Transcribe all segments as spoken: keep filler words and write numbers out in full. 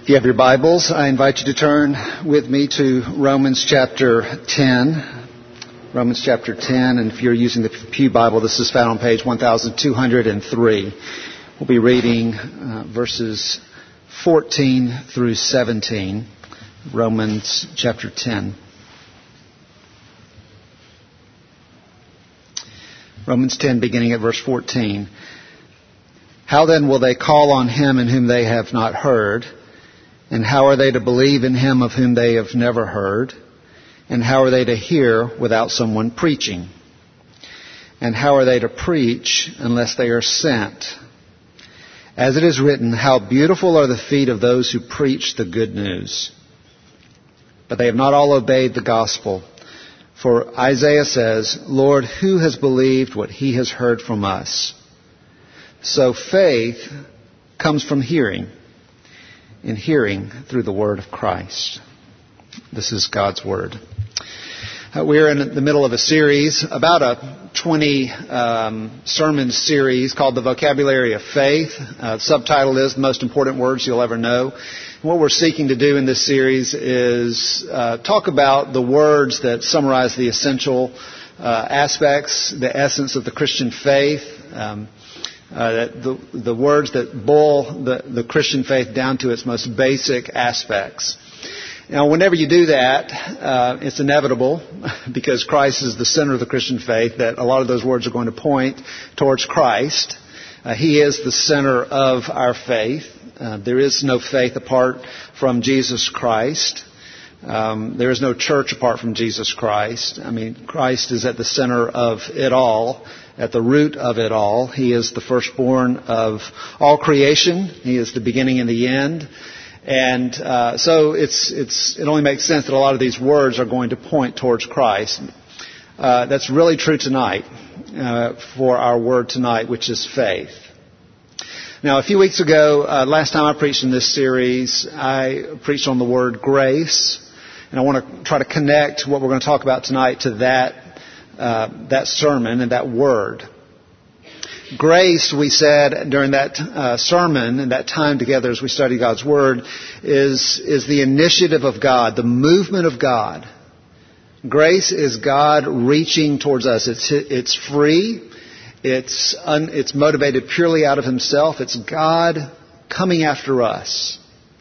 If you have your Bibles, I invite you to turn with me to Romans chapter ten. Romans chapter ten, and if you're using the Pew Bible, this is found on page one thousand two hundred three. We'll be reading uh, verses fourteen through seventeen. Romans chapter ten. Romans ten, beginning at verse fourteen. How then will they call on him in whom they have not heard? And how are they to believe in him of whom they have never heard? And how are they to hear without someone preaching? And how are they to preach unless they are sent? As it is written, how beautiful are the feet of those who preach the good news. But they have not all obeyed the gospel. For Isaiah says, Lord, who has believed what he has heard from us? So faith comes from hearing, and hearing through the word of Christ. This is God's word. Uh, we're in the middle of a series, about a twenty um, sermon series called The Vocabulary of Faith. Uh, the subtitle is The Most Important Words You'll Ever Know. And what we're seeking to do in this series is uh, talk about the words that summarize the essential uh, aspects, the essence of the Christian faith, um, Uh, the, the words that boil the, the Christian faith down to its most basic aspects. Now, whenever you do that, uh, it's inevitable, because Christ is the center of the Christian faith, that a lot of those words are going to point towards Christ. Uh, he is the center of our faith. Uh, there is no faith apart from Jesus Christ. Um, there is no church apart from Jesus Christ. I mean, Christ is at the center of it all, at the root of it all. He is the firstborn of all creation. He is the beginning and the end. And uh, so it's it's it only makes sense that a lot of these words are going to point towards Christ. Uh, that's really true tonight, uh, for our word tonight, which is faith. Now, a few weeks ago, uh, last time I preached in this series, I preached on the word grace. And I want to try to connect what we're going to talk about tonight to that uh, that sermon and that word. Grace, we said during that uh, sermon and that time together as we study God's Word, is is the initiative of God, the movement of God. Grace is God reaching towards us. It's it's free. It's un, it's motivated purely out of Himself. It's God coming after us.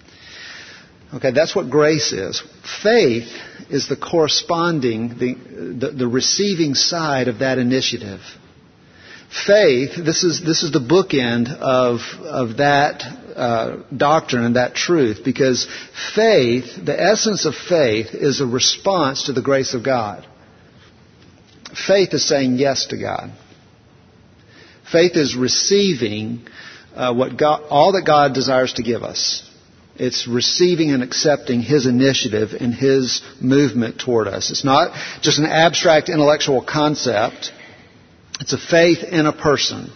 Okay, that's what grace is. Faith is the corresponding, the, the, the receiving side of that initiative. Faith, this is this is the bookend of of that uh, doctrine and that truth, because faith, the essence of faith, is a response to the grace of God. Faith is saying yes to God. Faith is receiving uh, what God, all that God desires to give us. It's receiving and accepting His initiative and His movement toward us. It's not just an abstract intellectual concept. It's a faith in a person.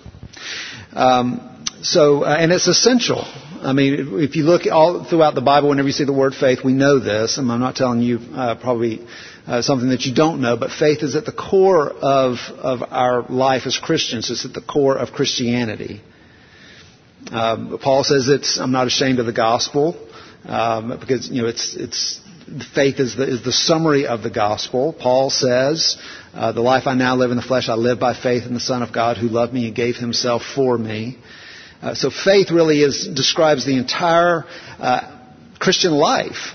Um, so, uh, and it's essential. I mean, if you look all throughout the Bible, whenever you see the word faith, we know this. And I'm not telling you uh, probably uh, something that you don't know, but faith is at the core of of our life as Christians. It's at the core of Christianity. Um, Paul says it's, I'm not ashamed of the gospel, um, because, you know, it's, it's, faith is the, is the summary of the gospel. Paul says, uh, the life I now live in the flesh, I live by faith in the Son of God who loved me and gave Himself for me. Uh, so faith really is, describes the entire, uh, Christian life.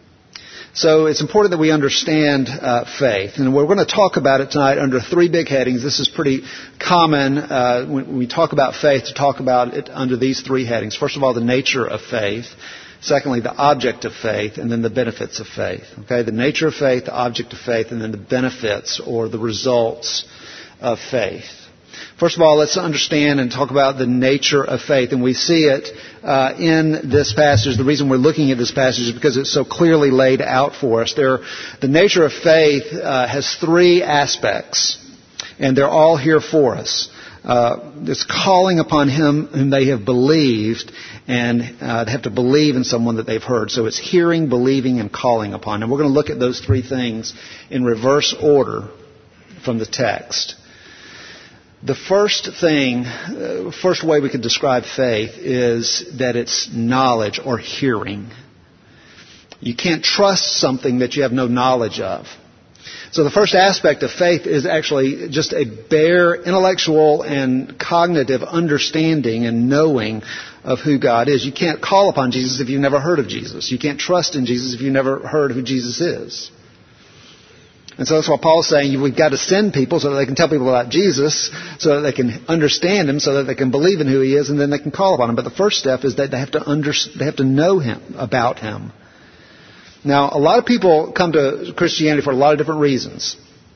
So it's important that we understand uh, faith. And we're going to talk about it tonight under three big headings. This is pretty common uh, when we talk about faith to talk about it under these three headings. First of all, the nature of faith. Secondly, the object of faith. And then the benefits of faith. Okay, the nature of faith, the object of faith, and then the benefits or the results of faith. First of all, let's understand and talk about the nature of faith. And we see it uh, in this passage. The reason we're looking at this passage is because it's so clearly laid out for us. There, the nature of faith uh, has three aspects, and they're all here for us. Uh, it's calling upon Him whom they have believed, and uh, they have to believe in someone that they've heard. So it's hearing, believing, and calling upon. And we're going to look at those three things in reverse order from the text. The first thing, uh, first way we could describe faith is that it's knowledge or hearing. You can't trust something that you have no knowledge of. So the first aspect of faith is actually just a bare intellectual and cognitive understanding and knowing of who God is. You can't call upon Jesus if you've never heard of Jesus. You can't trust in Jesus if you've never heard who Jesus is. And so that's why Paul's saying we've got to send people so that they can tell people about Jesus, so that they can understand Him, so that they can believe in who He is, and then they can call upon Him. But the first step is that they have to under, they have to know Him, about Him. Now, a lot of people come to Christianity for a lot of different reasons.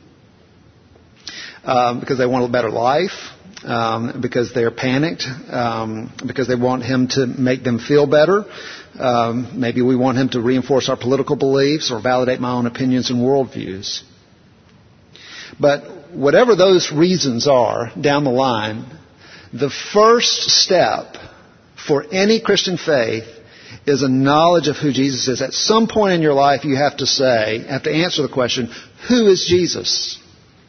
Um, because they want a better life, um, because they're panicked, um, because they want Him to make them feel better. Um, maybe we want Him to reinforce our political beliefs or validate my own opinions and worldviews. But whatever those reasons are down the line, the first step for any Christian faith is a knowledge of who Jesus is. At some point in your life, you have to say, have to answer the question, who is Jesus?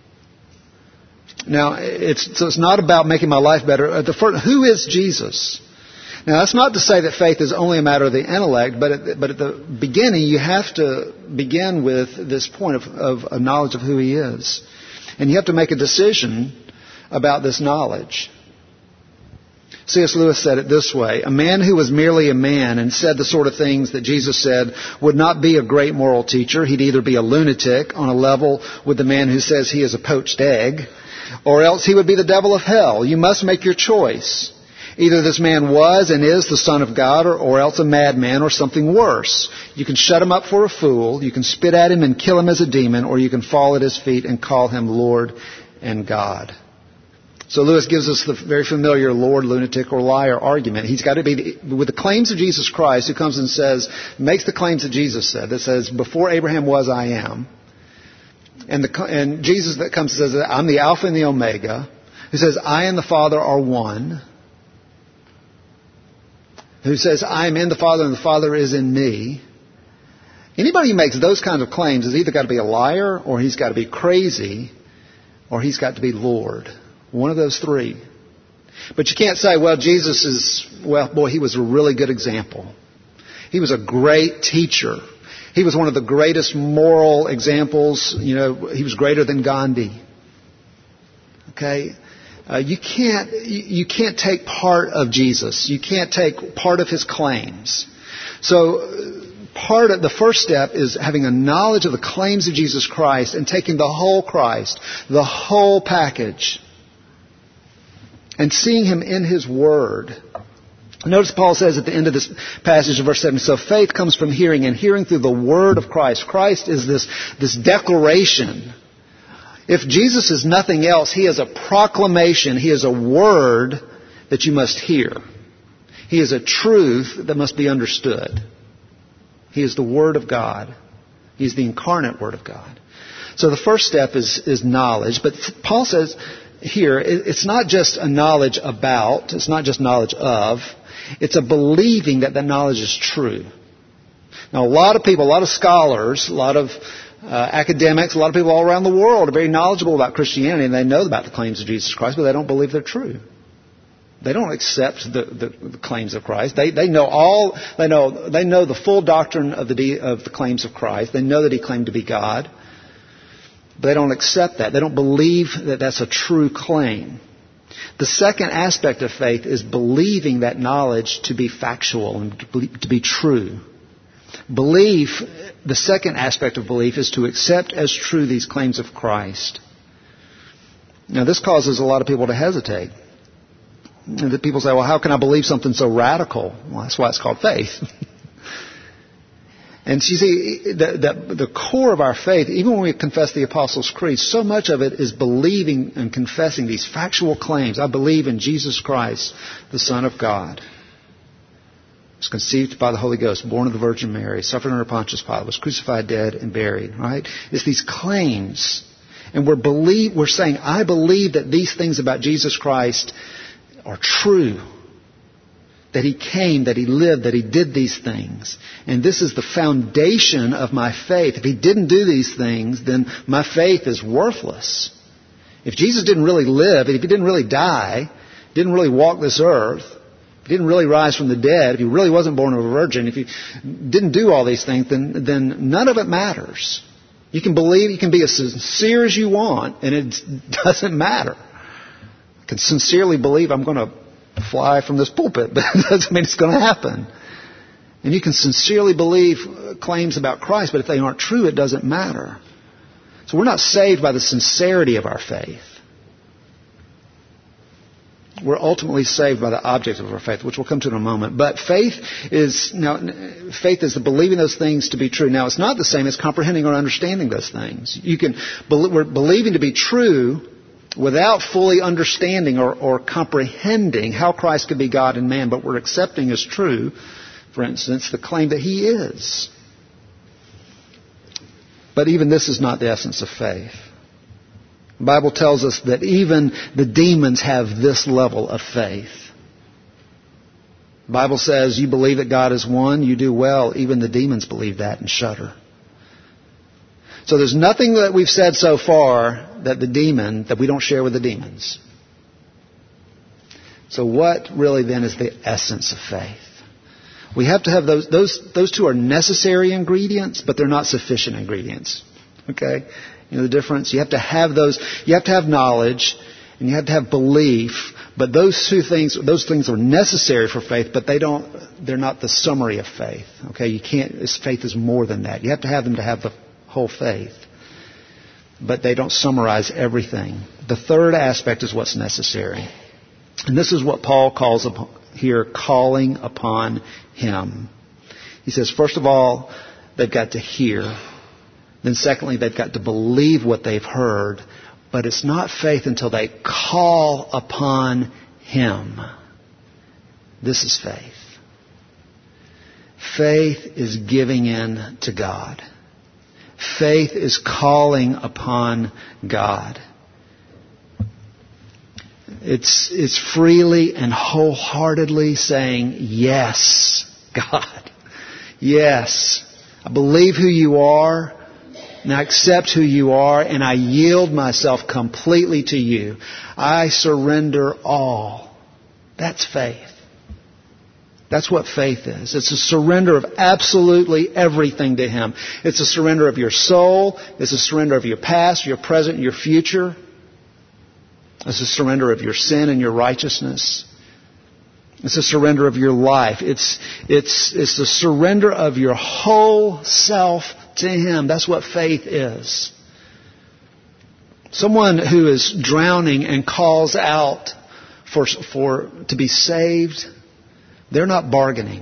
Now, it's, so it's not about making my life better. The first, who is Jesus? Now, that's not to say that faith is only a matter of the intellect, but at, but at the beginning, you have to begin with this point of, of a knowledge of who He is. And you have to make a decision about this knowledge. C S Lewis said it this way: a man who was merely a man and said the sort of things that Jesus said would not be a great moral teacher. He'd either be a lunatic on a level with the man who says he is a poached egg, or else he would be the devil of hell. You must make your choice. Either this man was and is the Son of God, or, or else a madman or something worse. You can shut him up for a fool, you can spit at him and kill him as a demon, or you can fall at his feet and call him Lord and God. So Lewis gives us the very familiar Lord, lunatic, or liar argument. He's got to be, the, with the claims of Jesus Christ, who comes and says, makes the claims that Jesus said, that says, before Abraham was, I am. And, the, and Jesus that comes and says, I'm the Alpha and the Omega. Who says, I and the Father are one. Who says, I am in the Father and the Father is in me. Anybody who makes those kinds of claims has either got to be a liar, or he's got to be crazy, or he's got to be Lord. One of those three. But you can't say, well, Jesus is, well, boy, he was a really good example. He was a great teacher. He was one of the greatest moral examples. You know, he was greater than Gandhi. Okay? Uh, you can't, you, you can't take part of Jesus. You can't take part of His claims. So, part of the first step is having a knowledge of the claims of Jesus Christ and taking the whole Christ, the whole package, and seeing Him in His Word. Notice Paul says at the end of this passage in verse seven, so faith comes from hearing, and hearing through the Word of Christ. Christ is this, this declaration. If Jesus is nothing else, He is a proclamation. He is a word that you must hear. He is a truth that must be understood. He is the Word of God. He is the incarnate Word of God. So the first step is, is knowledge. But Paul says here, it's not just a knowledge about, it's not just knowledge of, it's a believing that that knowledge is true. Now, a lot of people, a lot of scholars, a lot of uh, academics, a lot of people all around the world are very knowledgeable about Christianity, and they know about the claims of Jesus Christ, but they don't believe they're true. They don't accept the, the, the claims of Christ. They, they know all. They know they know the full doctrine of the of the claims of Christ. They know that He claimed to be God. But they don't accept that. They don't believe that that's a true claim. The second aspect of faith is believing that knowledge to be factual and to be true. Belief, the second aspect of belief, is to accept as true these claims of Christ. Now, this causes a lot of people to hesitate. And that people say, well, how can I believe something so radical? Well, that's why it's called faith. And you see, the, the, the core of our faith, even when we confess the Apostles' Creed, so much of it is believing and confessing these factual claims. I believe in Jesus Christ, the Son of God. Was conceived by the Holy Ghost, born of the Virgin Mary, suffered under Pontius Pilate, was crucified, dead, and buried. Right? It's these claims. And we're, believe, we're saying, I believe that these things about Jesus Christ are true. That He came, that He lived, that He did these things. And this is the foundation of my faith. If He didn't do these things, then my faith is worthless. If Jesus didn't really live, if he didn't really die, didn't really walk this earth, if he didn't really rise from the dead, if he really wasn't born of a virgin, if he didn't do all these things, then, then none of it matters. You can believe, you can be as sincere as you want, and it doesn't matter. I can sincerely believe I'm going to fly from this pulpit, but it doesn't mean it's going to happen. And you can sincerely believe claims about Christ, but if they aren't true, it doesn't matter. So we're not saved by the sincerity of our faith. We're ultimately saved by the object of our faith, which we'll come to in a moment. But faith is now faith is the believing those things to be true. Now, it's not the same as comprehending or understanding those things. You can we're believing to be true without fully understanding or, or comprehending how Christ could be God and man, but we're accepting as true, for instance, the claim that He is. But even this is not the essence of faith. The Bible tells us that even the demons have this level of faith. The Bible says, you believe that God is one, you do well. Even the demons believe that and shudder. So there's nothing that we've said so far that the demon, that we don't share with the demons. So what really then is the essence of faith? We have to have those, those, those two are necessary ingredients, but they're not sufficient ingredients. Okay? You know the difference? You have to have those, you have to have knowledge, and you have to have belief, but those two things, those things are necessary for faith, but they don't, they're not the summary of faith. Okay? You can't, faith is more than that. You have to have them to have the whole faith. But they don't summarize everything. The third aspect is what's necessary. And this is what Paul calls upon here, calling upon Him. He says, first of all, they've got to hear. Then secondly, they've got to believe what they've heard. But it's not faith until they call upon Him. This is faith. Faith is giving in to God. Faith is calling upon God. It's, it's freely and wholeheartedly saying, yes, God. Yes, I believe who you are, and I accept who you are, and I yield myself completely to you. I surrender all. That's faith. That's what faith is. It's a surrender of absolutely everything to Him. It's a surrender of your soul. It's a surrender of your past, your present, and your future. It's a surrender of your sin and your righteousness. It's a surrender of your life. It's, it's, it's the surrender of your whole self to Him. That's what faith is. Someone who is drowning and calls out for, for, to be saved, they're not bargaining.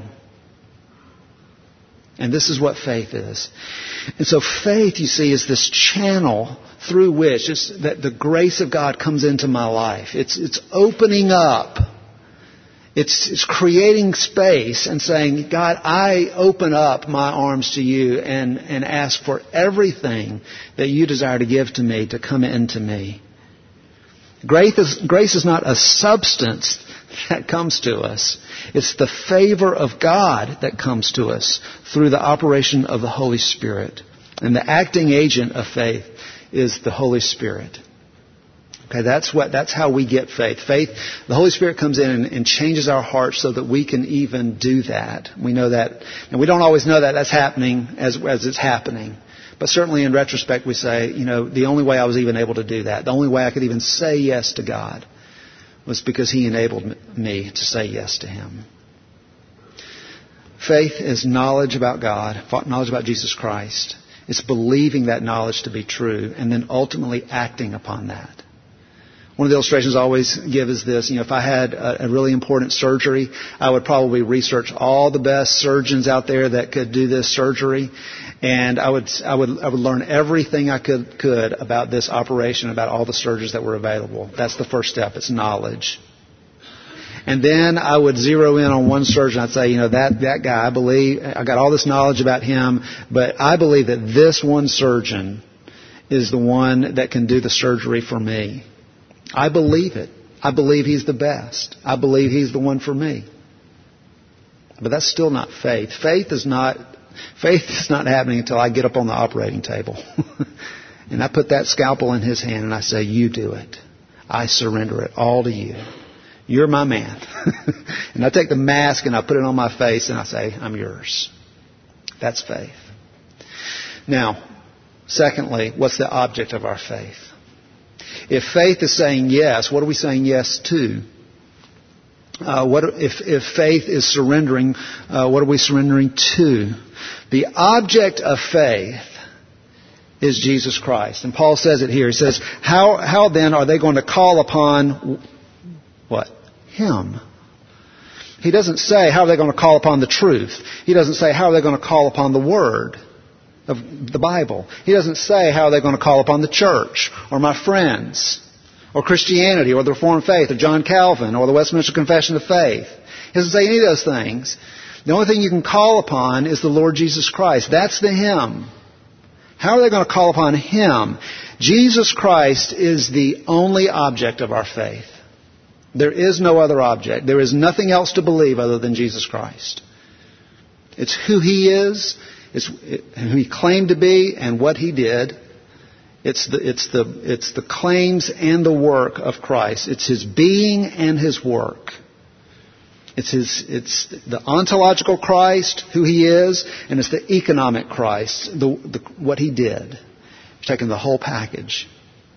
And this is what faith is. And so faith, you see, is this channel through which it's, that the grace of God comes into my life. It's, it's opening up. It's, it's creating space and saying, God, I open up my arms to you and, and ask for everything that you desire to give to me to come into me. Grace is, grace is not a substance that comes to us. It's the favor of God that comes to us through the operation of the Holy Spirit. And the acting agent of faith is the Holy Spirit. Okay, that's what, that's how we get faith. Faith, the Holy Spirit comes in and, and changes our hearts so that we can even do that. We know that, and we don't always know that that's happening as, as it's happening. But certainly in retrospect we say, you know, the only way I was even able to do that, the only way I could even say yes to God was because He enabled me to say yes to Him. Faith is knowledge about God, knowledge about Jesus Christ. It's believing that knowledge to be true and then ultimately acting upon that. One of the illustrations I always give is this. You know, if I had a, a really important surgery, I would probably research all the best surgeons out there that could do this surgery. And I would, I would, I would learn everything I could, could about this operation, about all the surgeons that were available. That's the first step. It's knowledge. And then I would zero in on one surgeon. I'd say, you know, that, that guy, I believe, I got all this knowledge about him, but I believe that this one surgeon is the one that can do the surgery for me. I believe it. I believe he's the best. I believe he's the one for me. But that's still not faith. Faith is not, faith is not happening until I get up on the operating table. And I put that scalpel in his hand and I say, you do it. I surrender it all to you. You're my man. And I take the mask and I put it on my face and I say, I'm yours. That's faith. Now, secondly, what's the object of our faith? If faith is saying yes, what are we saying yes to? Uh, what if, if faith is surrendering? Uh, what are we surrendering to? The object of faith is Jesus Christ, and Paul says it here. He says, "How how then are they going to call upon what? Him?" He doesn't say how are they going to call upon the truth. He doesn't say how are they going to call upon the Word of the Bible. He doesn't say how are they going to call upon the church or my friends or Christianity or the Reformed faith or John Calvin or the Westminster Confession of Faith. He doesn't say any of those things. The only thing you can call upon is the Lord Jesus Christ. That's the Him. How are they going to call upon Him? Jesus Christ is the only object of our faith. There is no other object. There is nothing else to believe other than Jesus Christ. It's who He is, it's who He claimed to be, and what He did. It's the, it's the, it's the claims and the work of Christ. It's His being and His work. It's his, it's the ontological Christ, who He is, and it's the economic Christ, the, the, what He did. He's taken the whole package.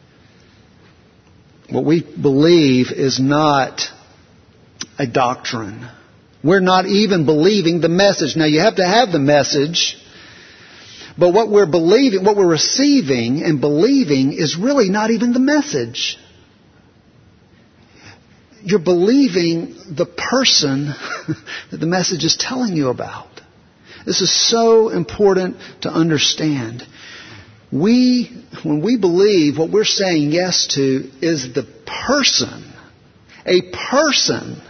What we believe is not a doctrine. We're not even believing the message. Now, you have to have the message, but what we're believing, what we're receiving and believing is really not even the message. You're believing the person that the message is telling you about. This is so important to understand. We, when we believe, what we're saying yes to is the person. A person.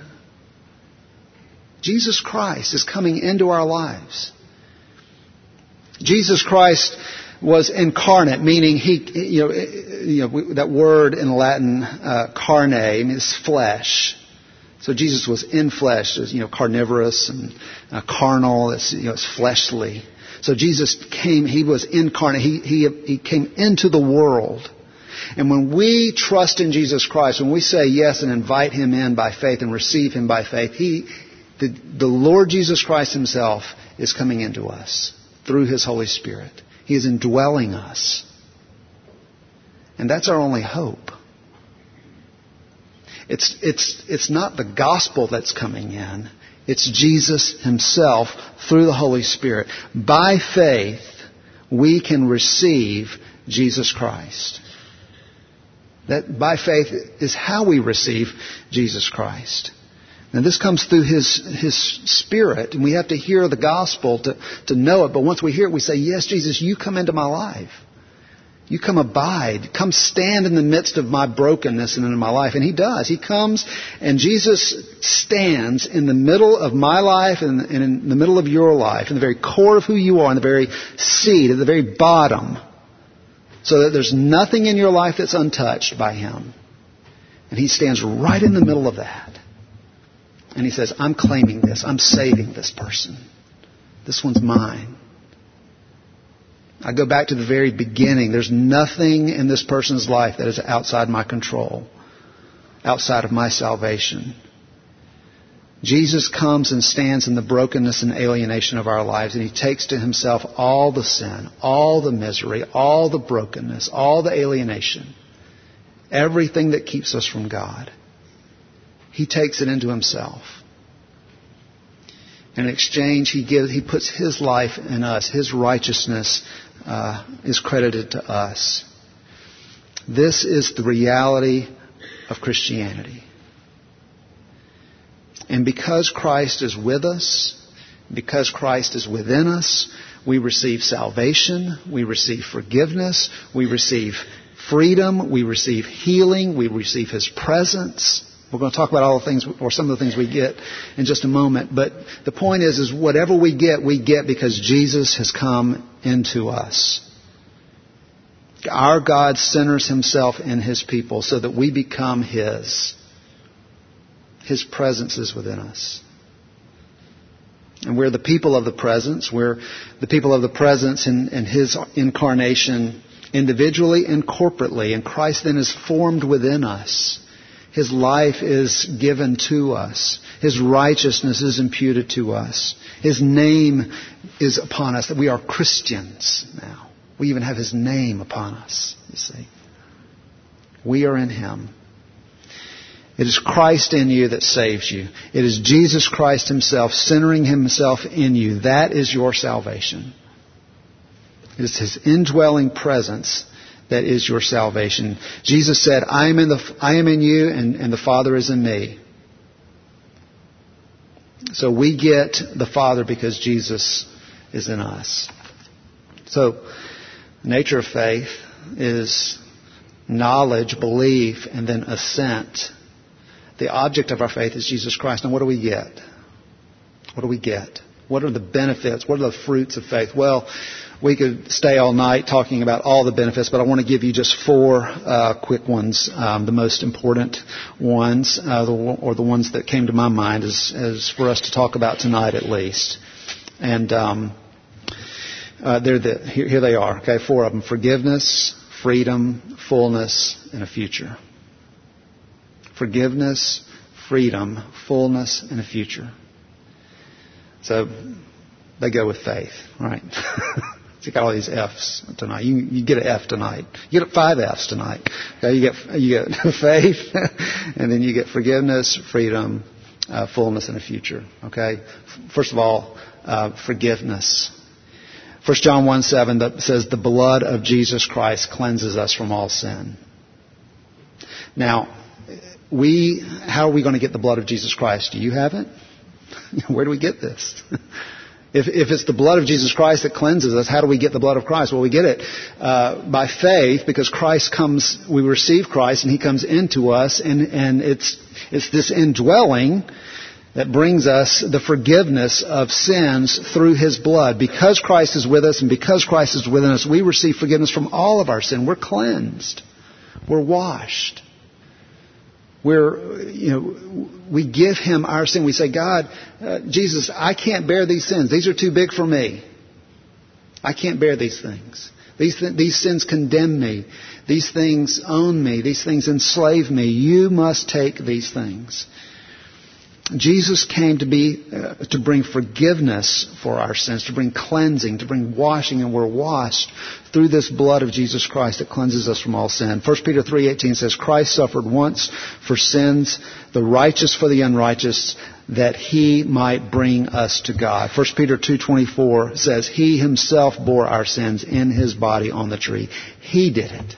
Jesus Christ is coming into our lives. Jesus Christ was incarnate, meaning He, you know, you know that word in Latin, uh, carne, means flesh. So Jesus was in flesh, you know, carnivorous and uh, carnal. It's, you know, it's fleshly. So Jesus came. He was incarnate. He he he came into the world. And when we trust in Jesus Christ, when we say yes and invite Him in by faith and receive Him by faith, He, the, the Lord Jesus Christ Himself, is coming into us through His Holy Spirit. He is indwelling us. And that's our only hope. It's, it's, it's not the gospel that's coming in. It's Jesus Himself through the Holy Spirit. By faith, we can receive Jesus Christ. That by faith is how we receive Jesus Christ. And this comes through His His Spirit, and we have to hear the gospel to, to know it. But once we hear it, we say, yes, Jesus, You come into my life. You come abide. Come stand in the midst of my brokenness and in my life. And He does. He comes, and Jesus stands in the middle of my life and in the middle of your life, in the very core of who you are, in the very seed, at the very bottom, so that there's nothing in your life that's untouched by Him. And He stands right in the middle of that. And He says, I'm claiming this. I'm saving this person. This one's mine. I go back to the very beginning. There's nothing in this person's life that is outside my control, outside of my salvation. Jesus comes and stands in the brokenness and alienation of our lives, and He takes to Himself all the sin, all the misery, all the brokenness, all the alienation, everything that keeps us from God. He takes it into Himself. In exchange, He gives, He puts His life in us. His righteousness uh, is credited to us. This is the reality of Christianity. And because Christ is with us, because Christ is within us, we receive salvation, we receive forgiveness, we receive freedom, we receive healing, we receive His presence. We're going to talk about all the things, or some of the things we get in just a moment. But the point is, is whatever we get, we get because Jesus has come into us. Our God centers Himself in His people so that we become His. His presence is within us. And we're the people of the presence. We're the people of the presence in, in His incarnation individually and corporately, and Christ then is formed within us. His life is given to us. His righteousness is imputed to us. His name is upon us, that we are Christians now. We even have His name upon us, you see. We are in Him. It is Christ in you that saves you. It is Jesus Christ Himself, centering Himself in you. That is your salvation. It is His indwelling presence that is your salvation. Jesus said, I am in the, I am in you and, and the Father is in me. So we get the Father because Jesus is in us. So the nature of faith is knowledge, belief, and then assent. The object of our faith is Jesus Christ. Now what do we get? What do we get? What are the benefits? What are the fruits of faith? Well, we could stay all night talking about all the benefits, but I want to give you just four uh, quick ones, um, the most important ones, uh, the, or the ones that came to my mind as, as for us to talk about tonight at least. And um, uh, they're the, here, here they are, okay, four of them. Forgiveness, freedom, fullness, and a future. Forgiveness, freedom, fullness, and a future. So they go with faith, right? You got all these F's tonight. You, you get an F tonight. You get five F's tonight. Okay, you get you get faith, and then you get forgiveness, freedom, uh, fullness, and a future. Okay. First of all, uh, forgiveness. First John one seven that says the blood of Jesus Christ cleanses us from all sin. Now, we how are we going to get the blood of Jesus Christ? Do you have it? Where do we get this? If, if it's the blood of Jesus Christ that cleanses us, how do we get the blood of Christ? Well, we get it uh, by faith, because Christ comes, we receive Christ and He comes into us, and, and it's it's this indwelling that brings us the forgiveness of sins through His blood. Because Christ is with us and because Christ is within us, we receive forgiveness from all of our sin. We're cleansed. We're washed. We're, you know, we give Him our sin. We say, God, uh, Jesus, I can't bear these sins. These are too big for me. I can't bear these things. These th- these sins condemn me. These things own me. These things enslave me. You must take these things. Jesus came to be uh, to bring forgiveness for our sins, to bring cleansing, to bring washing, and we're washed through this blood of Jesus Christ that cleanses us from all sin. First Peter three eighteen says, Christ suffered once for sins, the righteous for the unrighteous, that He might bring us to God. First Peter two twenty-four says, He Himself bore our sins in His body on the tree. He did it.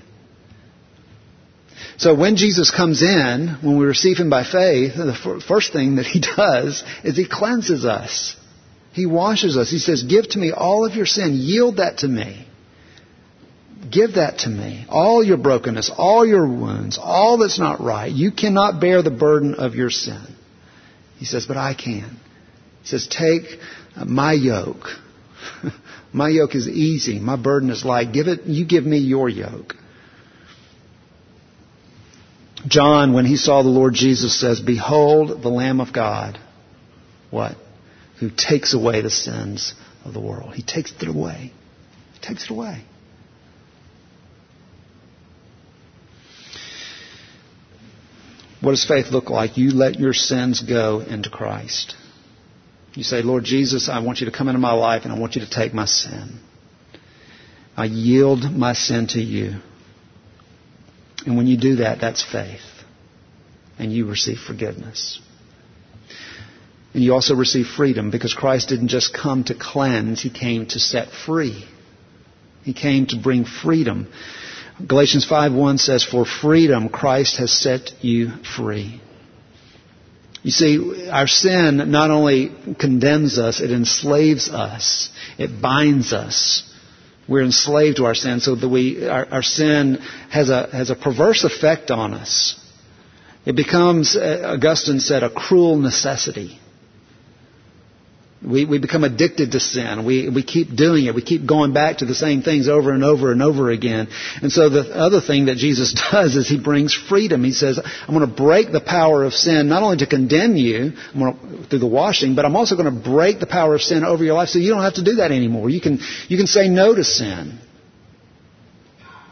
So when Jesus comes in, when we receive Him by faith, the first thing that He does is He cleanses us. He washes us. He says, give to me all of your sin. Yield that to me. Give that to me. All your brokenness, all your wounds, all that's not right. You cannot bear the burden of your sin. He says, but I can. He says, take my yoke. My yoke is easy. My burden is light. Give it, you give me your yoke. John, when he saw the Lord Jesus, says, behold the Lamb of God. What? Who takes away the sins of the world. He takes it away. He takes it away. What does faith look like? You let your sins go into Christ. You say, Lord Jesus, I want you to come into my life and I want you to take my sin. I yield my sin to you. And when you do that, that's faith. And you receive forgiveness. And you also receive freedom, because Christ didn't just come to cleanse, He came to set free. He came to bring freedom. Galatians five one says, for freedom Christ has set you free. You see, our sin not only condemns us, it enslaves us. It binds us. We're enslaved to our sin, so that we our, our sin has a has a perverse effect on us. It becomes, Augustine said, a cruel necessity. We we become addicted to sin. We we keep doing it. We keep going back to the same things over and over and over again. And so the other thing that Jesus does is He brings freedom. He says, I'm going to break the power of sin, not only to condemn you I'm going to, through the washing, but I'm also going to break the power of sin over your life so you don't have to do that anymore. You can you can say no to sin.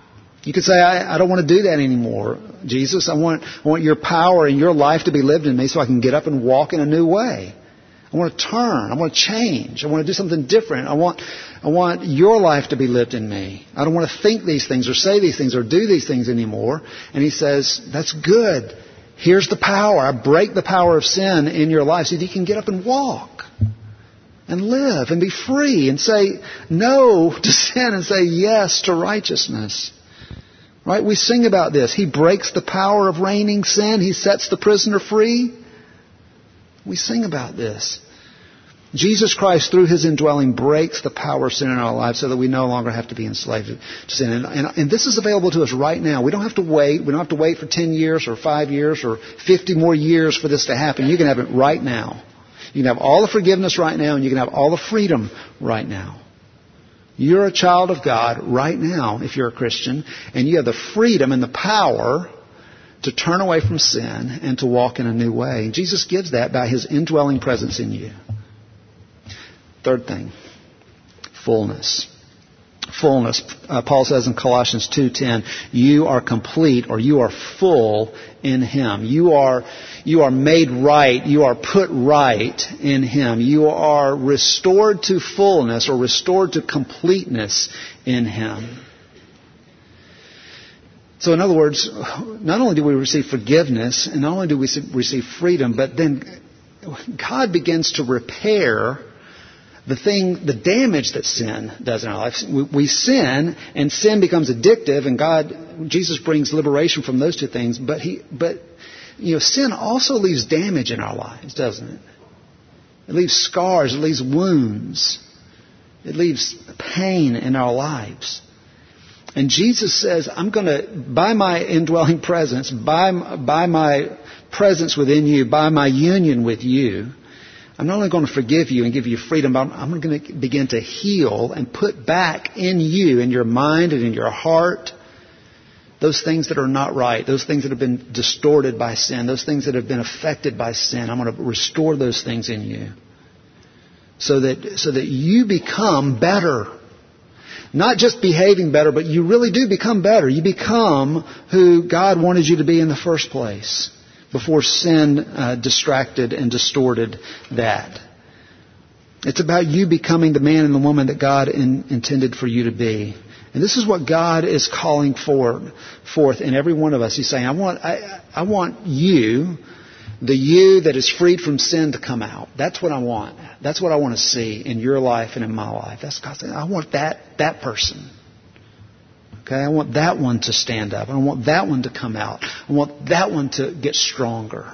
You could say, I, I don't want to do that anymore, Jesus. I want, I want your power and your life to be lived in me so I can get up and walk in a new way. I want to turn. I want to change. I want to do something different. I want, I want your life to be lived in me. I don't want to think these things or say these things or do these things anymore. And he says, that's good. Here's the power. I break the power of sin in your life so that you can get up and walk and live and be free and say no to sin and say yes to righteousness. Right? We sing about this. He breaks the power of reigning sin. He sets the prisoner free. We sing about this. Jesus Christ, through His indwelling, breaks the power of sin in our lives so that we no longer have to be enslaved to sin. And, and, and this is available to us right now. We don't have to wait. We don't have to wait for ten years or five years or fifty more years for this to happen. You can have it right now. You can have all the forgiveness right now, and you can have all the freedom right now. You're a child of God right now, if you're a Christian, and you have the freedom and the power to turn away from sin and to walk in a new way. Jesus gives that by His indwelling presence in you. Third thing, fullness. Fullness. Uh, Paul says in Colossians two ten, you are complete, or you are full in Him. You are, you are made right. You are put right in Him. You are restored to fullness or restored to completeness in Him. So in other words, not only do we receive forgiveness, and not only do we receive freedom, but then God begins to repair the thing, the damage that sin does in our lives. We, we sin, and sin becomes addictive, and God, Jesus brings liberation from those two things. But he, but you know, sin also leaves damage in our lives, doesn't it? It leaves scars. It leaves wounds. It leaves pain in our lives. And Jesus says, I'm going to, by my indwelling presence, by, by my presence within you, by my union with you, I'm not only going to forgive you and give you freedom, but I'm going to begin to heal and put back in you, in your mind and in your heart, those things that are not right, those things that have been distorted by sin, those things that have been affected by sin. I'm going to restore those things in you so that, so that you become better. Not just behaving better, but you really do become better. You become who God wanted you to be in the first place before sin uh, distracted and distorted that. It's about you becoming the man and the woman that God in, intended for you to be. And this is what God is calling for, forth in every one of us. He's saying, I want, I, I want you, the you that is freed from sin, to come out. That's what I want. That's what I want to see in your life and in my life. That's God saying, I want that, that person. Okay, I want that one to stand up. I want that one to come out. I want that one to get stronger.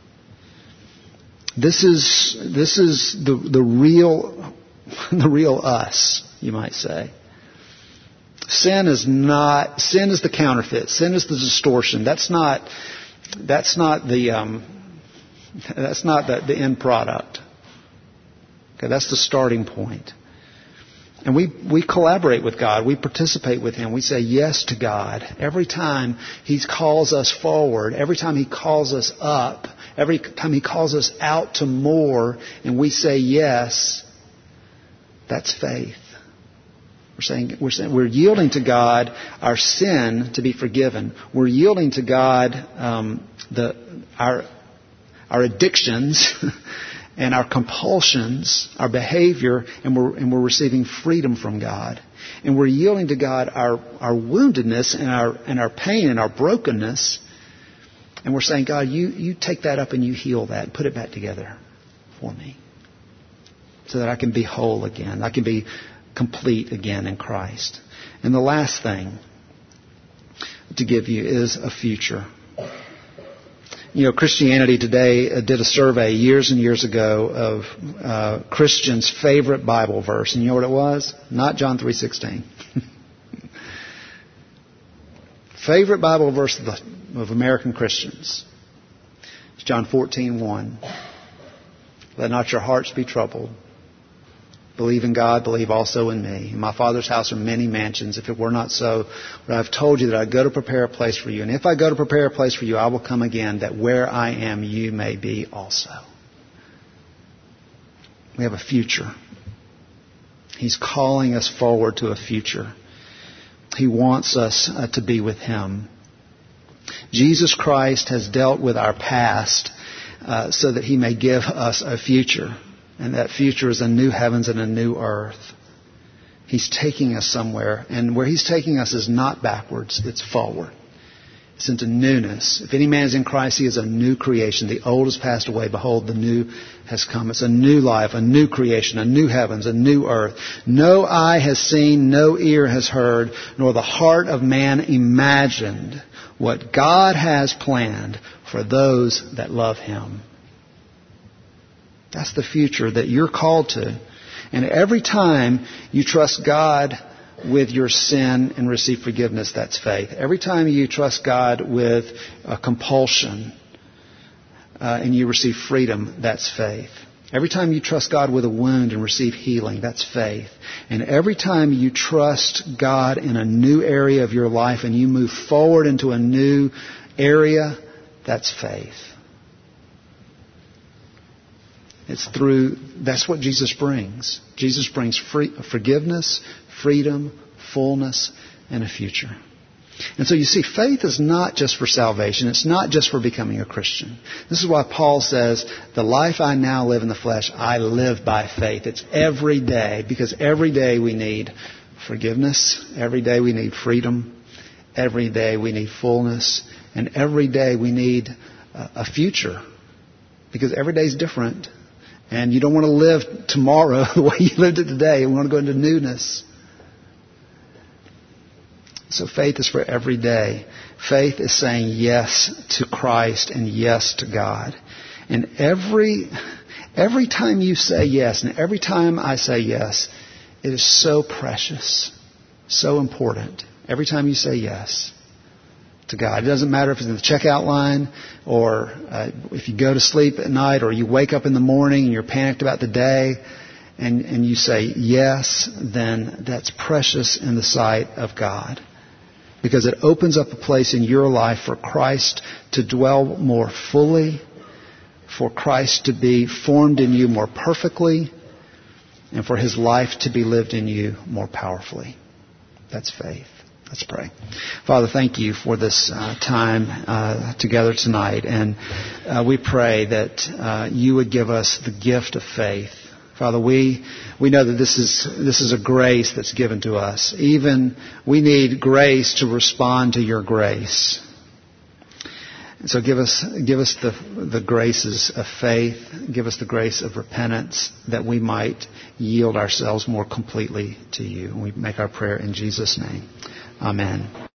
This is this is the the real the real us, you might say. Sin is not sin is the counterfeit. Sin is the distortion. That's not that's not the um, that's not the, the end product. Okay, that's the starting point. And we, we collaborate with God. We participate with Him. We say yes to God. Every time He calls us forward, every time He calls us up, every time He calls us out to more, and we say yes, that's faith. We're saying, we're saying, we're yielding to God our sin to be forgiven. We're yielding to God um, the our our addictions and our compulsions, our behavior, and we're, and we're receiving freedom from God. And we're yielding to God our, our woundedness and our, and our pain and our brokenness. And we're saying, God, you, you take that up and you heal that and put it back together for me so that I can be whole again. I can be complete again in Christ. And the last thing to give you is a future. You know, Christianity Today did a survey years and years ago of uh, Christians' favorite Bible verse. And you know what it was? Not John three sixteen. Favorite Bible verse of, the, of American Christians. It's John fourteen one. Let not your hearts be troubled. Believe in God, believe also in me. In my Father's house are many mansions. If it were not so, but I've told you that I go to prepare a place for you. And if I go to prepare a place for you, I will come again, that where I am, you may be also. We have a future. He's calling us forward to a future. He wants us uh, to be with Him. Jesus Christ has dealt with our past uh, so that He may give us a future. And that future is a new heavens and a new earth. He's taking us somewhere. And where He's taking us is not backwards, it's forward. It's into newness. If any man is in Christ, he is a new creation. The old has passed away. Behold, the new has come. It's a new life, a new creation, a new heavens, a new earth. No eye has seen, no ear has heard, nor the heart of man imagined what God has planned for those that love Him. That's the future that you're called to. And every time you trust God with your sin and receive forgiveness, that's faith. Every time you trust God with a compulsion uh, and you receive freedom, that's faith. Every time you trust God with a wound and receive healing, that's faith. And every time you trust God in a new area of your life and you move forward into a new area, that's faith. It's through, that's what Jesus brings. Jesus brings free, forgiveness, freedom, fullness, and a future. And so you see, faith is not just for salvation. It's not just for becoming a Christian. This is why Paul says, the life I now live in the flesh, I live by faith. It's every day, because every day we need forgiveness. Every day we need freedom. Every day we need fullness. And every day we need a future, because every day is different. And you don't want to live tomorrow the way you lived it today. You want to go into newness. So faith is for every day. Faith is saying yes to Christ and yes to God. And every every time you say yes, and every time I say yes, it is so precious, so important. Every time you say yes to God. It doesn't matter if it's in the checkout line or uh, if you go to sleep at night or you wake up in the morning and you're panicked about the day and, and you say yes, then that's precious in the sight of God. Because it opens up a place in your life for Christ to dwell more fully, for Christ to be formed in you more perfectly, and for His life to be lived in you more powerfully. That's faith. Let's pray. Father, thank You for this uh, time uh, together tonight. And uh, we pray that uh, You would give us the gift of faith. Father, we we know that this is this is a grace that's given to us. Even we need grace to respond to Your grace. And so give us give us the the graces of faith. Give us the grace of repentance, that we might yield ourselves more completely to You. And we make our prayer in Jesus' name. Amen.